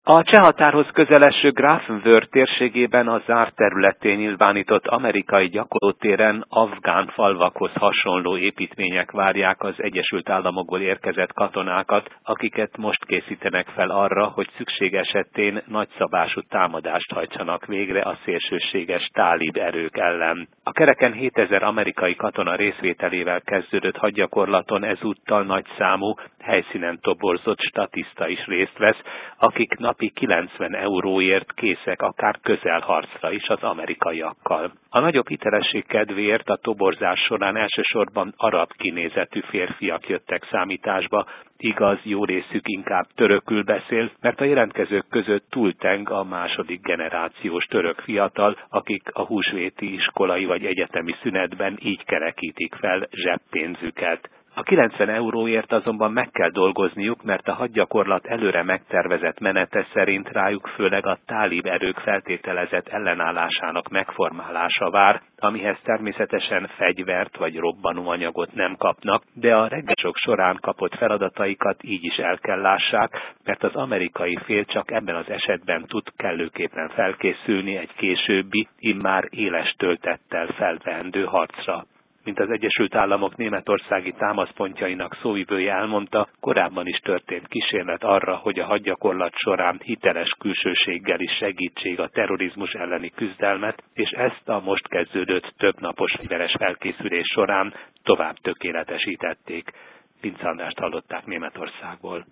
A cseh határhoz közeleső Grafenwörth térségében a zárt területén nyilvánított amerikai gyakorlótéren afgán falvakhoz hasonló építmények várják az Egyesült Államokból érkezett katonákat, akiket most készítenek fel arra, hogy szükség esetén nagyszabású támadást hajtsanak végre a szélsőséges tálib erők ellen. A kereken 7000 amerikai katona részvételével kezdődött hadgyakorlaton ezúttal nagyszámú, helyszínen toborzott statiszta is részt vesz, akik napi 90 euróért készek akár közelharcra is az amerikaiakkal. A nagyobb hitelesség kedvéért a toborzás során elsősorban arab kinézetű férfiak jöttek számításba, igaz, jó részük inkább törökül beszél, mert a jelentkezők között túlteng a második generációs török fiatal, akik a húsvéti iskolai vagy egyetemi szünetben így kerekítik fel zseppénzüket. A 90 euróért azonban meg kell dolgozniuk, mert a hadgyakorlat előre megtervezett menete szerint rájuk főleg a tálib erők feltételezett ellenállásának megformálása vár, amihez természetesen fegyvert vagy robbanóanyagot nem kapnak, de a reggesok során kapott feladataikat így is el kell lássák, mert az amerikai fél csak ebben az esetben tud kellőképpen felkészülni egy későbbi, immár éles töltettel felveendő harcra. Mint az Egyesült Államok németországi támaszpontjainak szóvivője elmondta, korábban is történt kísérlet arra, hogy a hadgyakorlat során hiteles külsőséggel is segítség a terrorizmus elleni küzdelmet, és ezt a most kezdődött többnapos fegyveres felkészülés során tovább tökéletesítették. Vince Andrást hallották Németországból.